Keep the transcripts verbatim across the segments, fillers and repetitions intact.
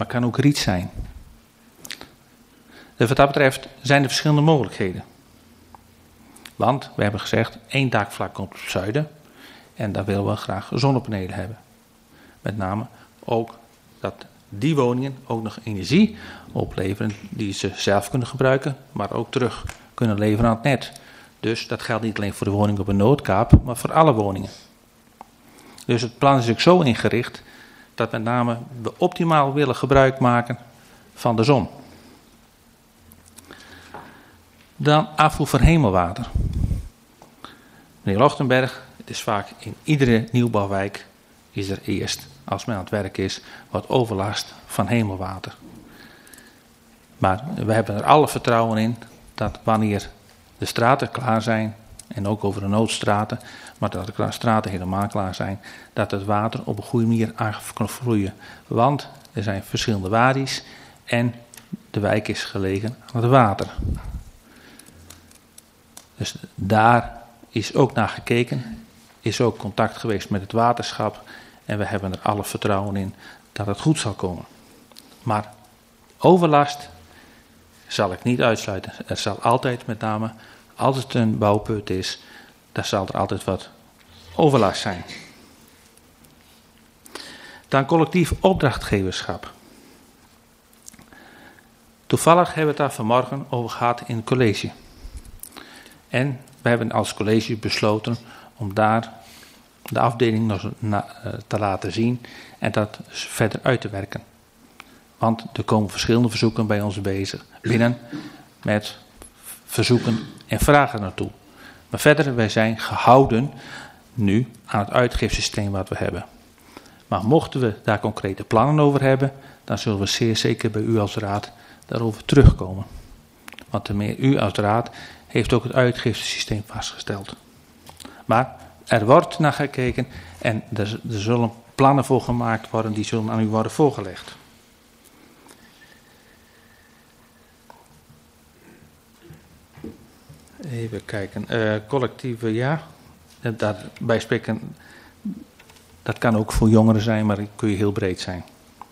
maar kan ook riet zijn. Dus wat dat betreft zijn er verschillende mogelijkheden. Want we hebben gezegd, één dakvlak komt op het zuiden en daar willen we graag zonnepanelen hebben. Met name ook dat die woningen ook nog energie opleveren die ze zelf kunnen gebruiken, maar ook terug kunnen leveren aan het net. Dus dat geldt niet alleen voor de woningen op een Noordkaap, maar voor alle woningen. Dus het plan is ook zo ingericht dat met name we optimaal willen gebruik maken van de zon. Dan afvoer van hemelwater. Meneer Lochtenberg, het is vaak in iedere nieuwbouwwijk is er eerst, als men aan het werk is, wat overlast van hemelwater. Maar we hebben er alle vertrouwen in dat wanneer de straten klaar zijn, en ook over de noodstraten, maar dat de straten helemaal klaar zijn, dat het water op een goede manier af kan vloeien. Want er zijn verschillende wadi's en de wijk is gelegen aan het water. Dus daar is ook naar gekeken, is ook contact geweest met het waterschap en we hebben er alle vertrouwen in dat het goed zal komen. Maar overlast zal ik niet uitsluiten. Er zal altijd, met name als het een bouwput is, daar zal er altijd wat overlast zijn. Dan collectief opdrachtgeverschap. Toevallig hebben we het daar vanmorgen over gehad in het college. En we hebben als college besloten om daar de afdeling nog te laten zien en dat verder uit te werken. Want er komen verschillende verzoeken bij ons bezig, binnen met verzoeken en vragen naartoe. Maar verder, wij zijn gehouden nu aan het uitgifsysteem wat we hebben. Maar mochten we daar concrete plannen over hebben, dan zullen we zeer zeker bij u als raad daarover terugkomen. Want de u als raad heeft ook het uitgiftesysteem vastgesteld. Maar er wordt naar gekeken en er, er zullen plannen voor gemaakt worden, die zullen aan u worden voorgelegd. Even kijken, uh, collectieve, ja, daarbij spreken, dat kan ook voor jongeren zijn, maar dat kun je heel breed zijn.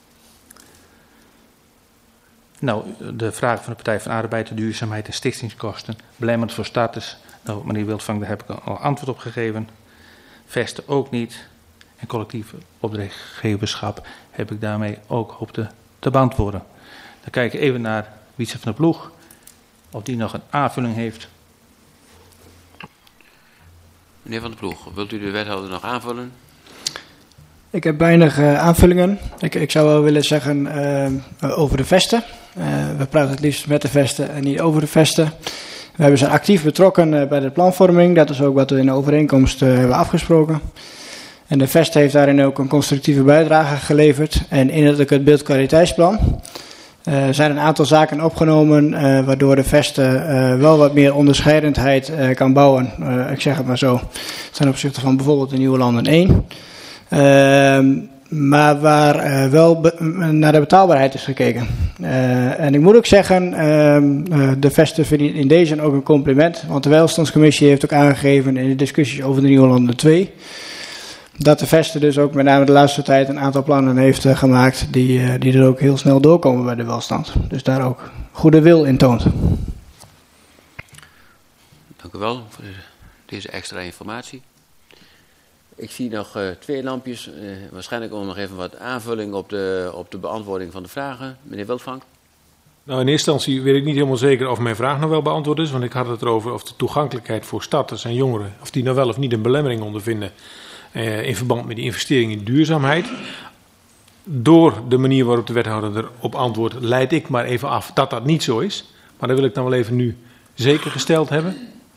Nou, de vraag van de Partij van de Arbeid, de duurzaamheid en stichtingskosten, belemmerend voor starters. Nou, meneer Wildvang, daar heb ik al antwoord op gegeven. Vesten ook niet. En collectief opdrachtgeverschap heb ik daarmee ook op te, te beantwoorden. Dan kijk ik even naar Wietse van der Ploeg, of die nog een aanvulling heeft. Meneer van der Ploeg, wilt u de wethouder nog aanvullen? Ik heb weinig uh, aanvullingen. Ik, ik zou wel willen zeggen uh, over de vesten. Uh, we praten het liefst met de vesten en niet over de vesten. We hebben zijn actief betrokken uh, bij de planvorming. Dat is ook wat we in de overeenkomst uh, hebben afgesproken. En de vest heeft daarin ook een constructieve bijdrage geleverd. En inhoudelijk het beeldkwaliteitsplan. Er uh, zijn een aantal zaken opgenomen uh, waardoor de vesten uh, wel wat meer onderscheidendheid uh, kan bouwen. Uh, ik zeg het maar zo. Ten opzichte van bijvoorbeeld de Nieuwe Landen één. Uh, maar waar uh, wel be- naar de betaalbaarheid is gekeken. Uh, en ik moet ook zeggen, uh, uh, de vesten verdienen in deze ook een compliment. Want de welstandscommissie heeft ook aangegeven in de discussies over de Nieuwe Landen twee... dat de vesten dus ook met name de laatste tijd een aantal plannen heeft uh, gemaakt die, uh, die er ook heel snel doorkomen bij de welstand. Dus daar ook goede wil in toont. Dank u wel voor deze extra informatie. Ik zie nog uh, twee lampjes. Uh, waarschijnlijk om nog even wat aanvulling op de, op de beantwoording van de vragen. Meneer Wildvang. Nou, in eerste instantie weet ik niet helemaal zeker of mijn vraag nou wel beantwoord is. Want ik had het erover of de toegankelijkheid voor starters en jongeren, of die nou wel of niet een belemmering ondervinden uh, in verband met die investering in duurzaamheid. Door de manier waarop de wethouder erop antwoordt, leid ik maar even af dat dat niet zo is. Maar dat wil ik dan wel even nu zeker gesteld hebben.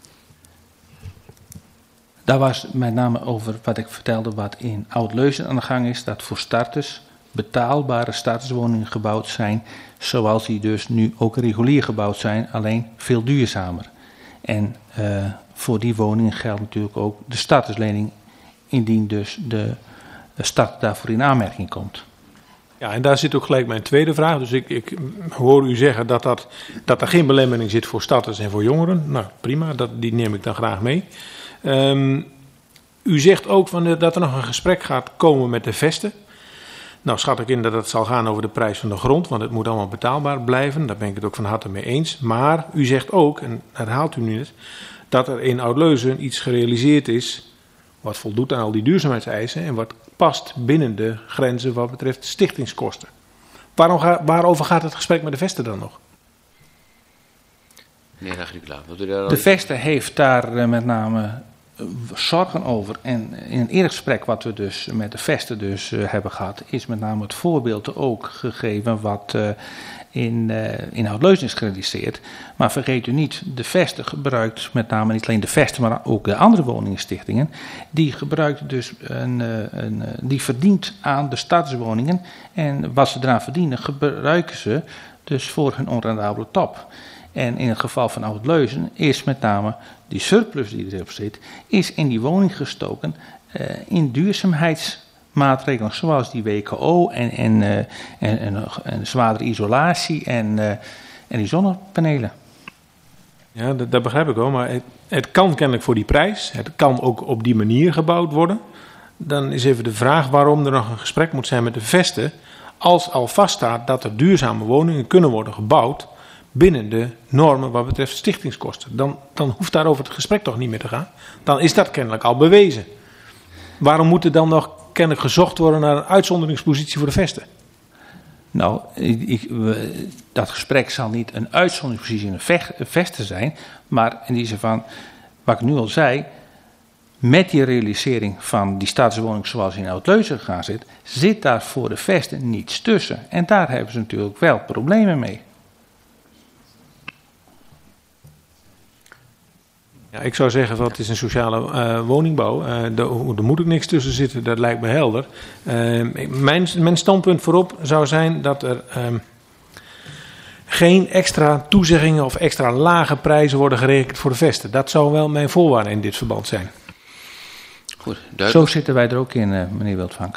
Daar was met name over wat ik vertelde wat in Oud-Leusden aan de gang is. Dat voor starters betaalbare starterswoningen gebouwd zijn. Zoals die dus nu ook regulier gebouwd zijn. Alleen veel duurzamer. En uh, voor die woningen geldt natuurlijk ook de starterslening. Indien dus de start daarvoor in aanmerking komt. Ja, en daar zit ook gelijk mijn tweede vraag. Dus ik, ik hoor u zeggen dat, dat, dat er geen belemmering zit voor starters en voor jongeren. Nou, prima, dat, die neem ik dan graag mee. Um, u zegt ook van de, dat er nog een gesprek gaat komen met de vesten. Nou schat ik in dat het zal gaan over de prijs van de grond, want het moet allemaal betaalbaar blijven. Daar ben ik het ook van harte mee eens. Maar u zegt ook, en herhaalt u nu net, dat er in Oud-Leusden iets gerealiseerd is wat voldoet aan al die duurzaamheidseisen en wat past binnen de grenzen wat betreft stichtingskosten. Waarom ga, waarover gaat het gesprek met de Veste dan nog? Meneer Agricola, wilt u daar al... De Veste heeft daar uh, met name uh, zorgen over. En in een eerder gesprek wat we dus met de Veste dus uh, hebben gehad, is met name het voorbeeld ook gegeven wat uh, in, uh, in Oud-Leusden is gerealiseerd. Maar vergeet u niet, de Veste gebruikt met name niet alleen de Veste, maar ook de andere woningenstichtingen. Die gebruikt dus een, een, die verdient aan de stadswoningen. En wat ze eraan verdienen, gebruiken ze dus voor hun onrendabele top. En in het geval van Oud-Leusden is met name die surplus die erop zit, is in die woning gestoken uh, in duurzaamheidsmaatregelen zoals die W K O en, en, uh, en, en, en zwaardere isolatie en, uh, en die zonnepanelen. Ja, dat, dat begrijp ik wel, maar het, het kan kennelijk voor die prijs. Het kan ook op die manier gebouwd worden. Dan is even de vraag waarom er nog een gesprek moet zijn met de Veste, als al vaststaat dat er duurzame woningen kunnen worden gebouwd binnen de normen wat betreft stichtingskosten. Dan, dan hoeft daarover het gesprek toch niet meer te gaan. Dan is dat kennelijk al bewezen. Waarom moet er dan nog kennelijk gezocht worden naar een uitzonderingspositie voor de Veste? Nou, ik, ik, dat gesprek zal niet een uitzonderingspositie in een Veste zijn, maar in die zin van, wat ik nu al zei, met die realisering van die staatswoning zoals in Oud-Leusden gegaan zit, zit daar voor de Veste niets tussen. En daar hebben ze natuurlijk wel problemen mee. Ja, ik zou zeggen, wat is een sociale uh, woningbouw? Uh, daar, daar moet ook niks tussen zitten, dat lijkt me helder. Uh, mijn, mijn standpunt voorop zou zijn dat er um, geen extra toezeggingen of extra lage prijzen worden gerekend voor de Veste. Dat zou wel mijn voorwaarde in dit verband zijn. Goed, duidelijk. Zo zitten wij er ook in, uh, meneer Wildvank.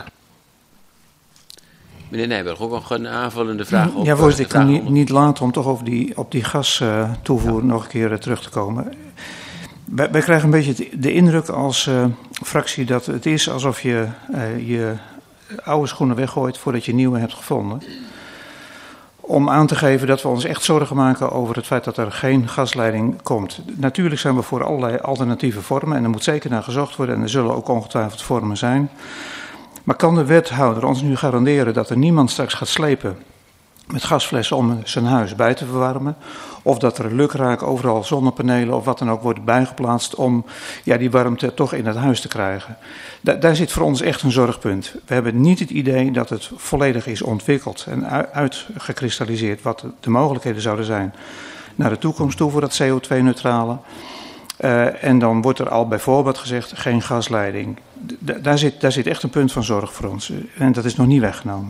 Meneer Nijberg, ook nog een aanvullende vraag op. Ja, voorzitter, ik kan niet, niet laten om toch over die, op die gastoevoer uh, nog een keer uh, terug te komen. Wij, wij krijgen een beetje de indruk als uh, fractie dat het is alsof je uh, je oude schoenen weggooit voordat je nieuwe hebt gevonden. Om aan te geven dat we ons echt zorgen maken over het feit dat er geen gasleiding komt. Natuurlijk zijn we voor allerlei alternatieve vormen en er moet zeker naar gezocht worden en er zullen ook ongetwijfeld vormen zijn. Maar kan de wethouder ons nu garanderen dat er niemand straks gaat slepen met gasflessen om zijn huis bij te verwarmen? Of dat er lukraak overal zonnepanelen of wat dan ook wordt bijgeplaatst om ja, die warmte toch in het huis te krijgen? Da- daar zit voor ons echt een zorgpunt. We hebben niet het idee dat het volledig is ontwikkeld en uitgekristalliseerd wat de mogelijkheden zouden zijn naar de toekomst toe voor dat C O twee neutrale. Uh, en dan wordt er al bijvoorbeeld gezegd geen gasleiding. D- daar, zit, daar zit echt een punt van zorg voor ons en dat is nog niet weggenomen.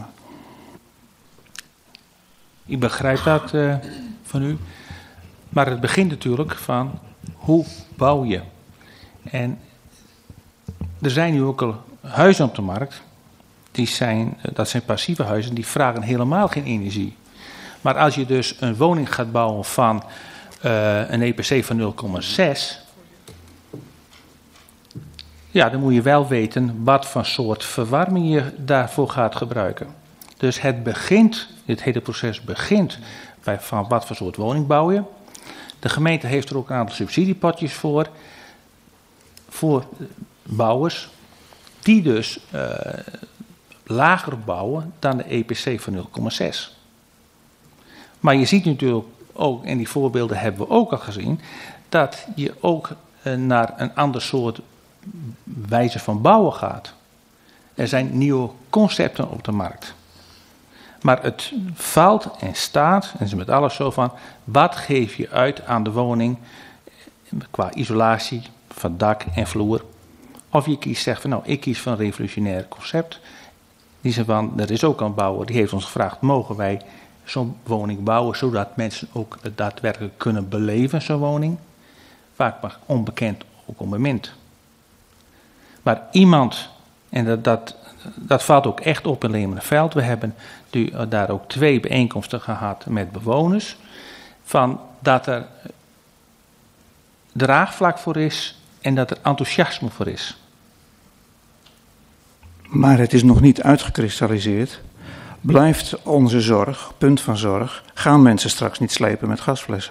Ik begrijp dat uh, van u. Maar het begint natuurlijk van hoe bouw je? En er zijn nu ook al huizen op de markt. Die zijn, dat zijn passieve huizen, die vragen helemaal geen energie. Maar als je dus een woning gaat bouwen van uh, een E P C van nul komma zes... ja, dan moet je wel weten wat voor soort verwarming je daarvoor gaat gebruiken. Dus het begint, dit hele proces begint bij van wat voor soort woning bouw je. De gemeente heeft er ook een aantal subsidiepotjes voor, voor bouwers, die dus uh, lager bouwen dan de E P C van nul komma zes. Maar je ziet natuurlijk ook, en die voorbeelden hebben we ook al gezien, dat je ook uh, naar een ander soort wijze van bouwen gaat. Er zijn nieuwe concepten op de markt. Maar het valt en staat, en het is met alles zo van, wat geef je uit aan de woning qua isolatie van dak en vloer. Of je kiest, zegt van nou, ik kies van een revolutionair concept. Die zegt van, er is ook een bouwer, die heeft ons gevraagd, mogen wij zo'n woning bouwen, zodat mensen ook het daadwerkelijk kunnen beleven, zo'n woning. Vaak maar onbekend, ook onbemind. Maar iemand, en dat, dat, dat valt ook echt op in Lemerenveld. We hebben nu, daar ook twee bijeenkomsten gehad met bewoners. Van dat er draagvlak voor is en dat er enthousiasme voor is. Maar het is nog niet uitgekristalliseerd blijft onze zorg, punt van zorg, gaan mensen straks niet slepen met gasflessen?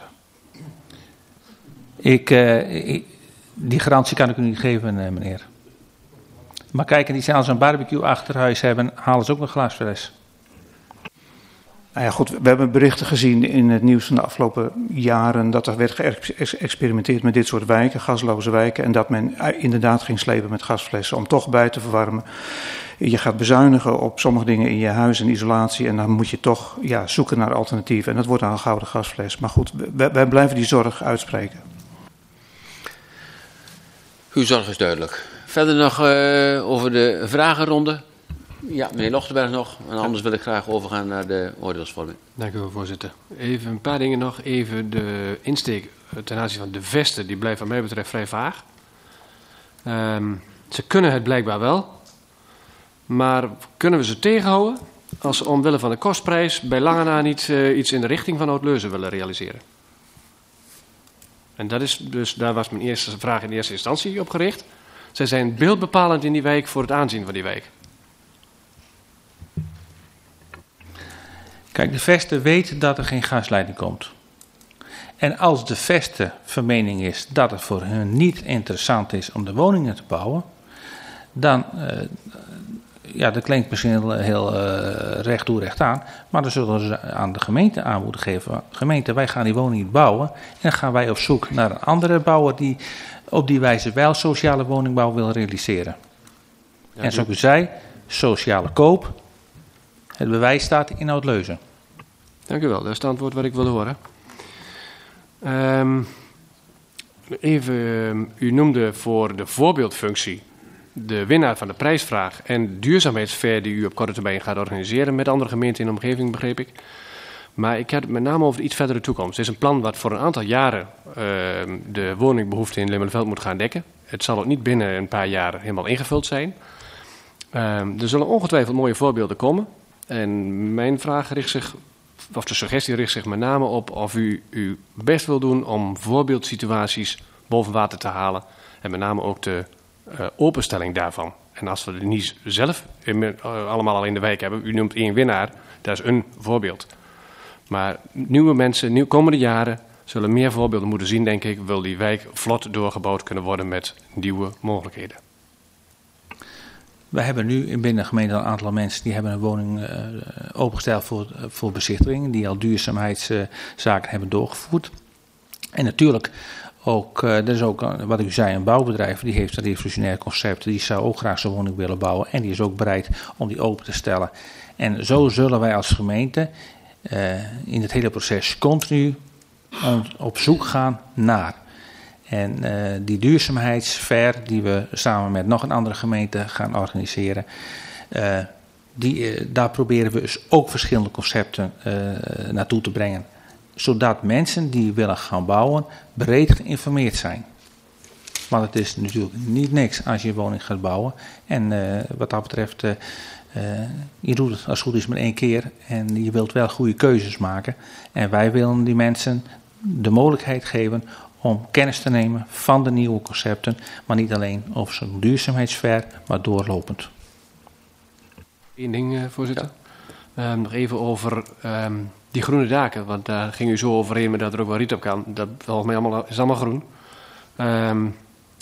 Ik, uh, ik, die garantie kan ik u niet geven, uh, meneer. Maar kijk, die zijn als een barbecue achter huis hebben, halen ze ook een glasfles. Nou ja, goed, we hebben berichten gezien in het nieuws van de afgelopen jaren dat er werd geëxperimenteerd met dit soort wijken, gasloze wijken, en dat men inderdaad ging slepen met gasflessen om toch bij te verwarmen. Je gaat bezuinigen op sommige dingen in je huis en isolatie en dan moet je toch ja, zoeken naar alternatieven. En dat wordt dan een gouden gasfles. Maar goed, wij, wij blijven die zorg uitspreken. Uw zorg is duidelijk. Verder nog uh, over de vragenronde. Ja, meneer Lochtenberg nog. En anders wil ik graag overgaan naar de oordeelsvorming. Dank u wel, voorzitter. Even een paar dingen nog. Even de insteek ten aanzien van de vesten. Die blijft wat mij betreft vrij vaag. Um, ze kunnen het blijkbaar wel. Maar kunnen we ze tegenhouden als ze omwille van de kostprijs bij lange na niet uh, iets in de richting van Oud-Leusden willen realiseren? En dat is dus, daar was mijn eerste vraag in eerste instantie op gericht. Zij zijn beeldbepalend in die wijk voor het aanzien van die wijk. Kijk, de Veste weet dat er geen gasleiding komt. En als de Veste van mening is dat het voor hun niet interessant is om de woningen te bouwen, dan, uh, ja, dat klinkt misschien heel, heel uh, recht toe recht aan, maar dan zullen ze aan de gemeente aan moeten geven. Gemeente, wij gaan die woning niet bouwen en dan gaan wij op zoek naar een andere bouwer die op die wijze wel sociale woningbouw wil realiseren. Ja, en zoals u zei, sociale koop, het bewijs staat in Oud-Leusden. Dank u wel, dat is het antwoord wat ik wilde horen. Um, even, um, u noemde voor de voorbeeldfunctie de winnaar van de prijsvraag en de duurzaamheidsfair die u op korte termijn gaat organiseren met andere gemeenten in de omgeving, begreep ik. Maar ik heb het met name over de iets verdere toekomst. Het is een plan wat voor een aantal jaren uh, de woningbehoefte in Leeuwardenveld moet gaan dekken. Het zal ook niet binnen een paar jaar helemaal ingevuld zijn. Uh, er zullen ongetwijfeld mooie voorbeelden komen. En mijn vraag richt zich, of de suggestie richt zich met name op of u uw best wil doen om voorbeeldsituaties boven water te halen. En met name ook de uh, openstelling daarvan. En als we het niet zelf in, uh, allemaal al in de wijk hebben, u noemt één winnaar, dat is een voorbeeld. Maar nieuwe mensen, nieuw, komende jaren, zullen meer voorbeelden moeten zien, denk ik, wil die wijk vlot doorgebouwd kunnen worden met nieuwe mogelijkheden. We hebben nu binnen de gemeente een aantal mensen die hebben een woning uh, opengesteld voor, voor bezichtiging, die al duurzaamheidszaken uh, hebben doorgevoerd. En natuurlijk ook, uh, er is ook, uh, wat u zei, een bouwbedrijf, die heeft een revolutionair concept, die zou ook graag zo'n woning willen bouwen en die is ook bereid om die open te stellen. En zo zullen wij als gemeente uh, in het hele proces continu op zoek gaan naar. En uh, die duurzaamheidsfair die we samen met nog een andere gemeente gaan organiseren, uh, die, uh, daar proberen we dus ook verschillende concepten uh, naartoe te brengen. Zodat mensen die willen gaan bouwen breed geïnformeerd zijn. Want het is natuurlijk niet niks als je een woning gaat bouwen. En uh, wat dat betreft, uh, uh, je doet het als het goed is maar één keer. En je wilt wel goede keuzes maken. En wij willen die mensen de mogelijkheid geven om kennis te nemen van de nieuwe concepten, maar niet alleen over zo'n duurzaamheidsfair, maar doorlopend. Eén ding, uh, voorzitter. Ja. Um, nog even over um, die groene daken, want daar ging u zo overheen, maar dat er ook wel riet op kan. Dat volgens mij allemaal, is allemaal groen. Um,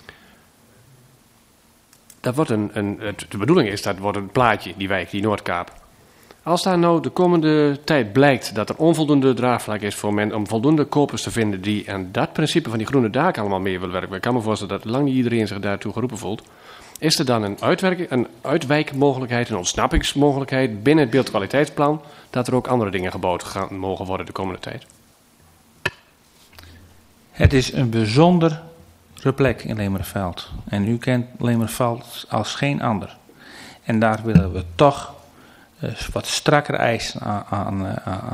dat wordt een, een, de bedoeling is, dat wordt een plaatje, die wijk, die Noordkaap. Als daar nou de komende tijd blijkt dat er onvoldoende draagvlak is voor men om voldoende kopers te vinden die aan dat principe van die groene daken allemaal mee willen werken, ik kan me voorstellen dat lang niet iedereen zich daartoe geroepen voelt, is er dan een, uitwerking, een uitwijkmogelijkheid, een ontsnappingsmogelijkheid binnen het beeldkwaliteitsplan dat er ook andere dingen gebouwd gaan mogen worden de komende tijd? Het is een bijzondere plek in Leeuwardenveld. En u kent Leeuwardenveld als geen ander. En daar willen we toch wat strakker eisen aan, aan, aan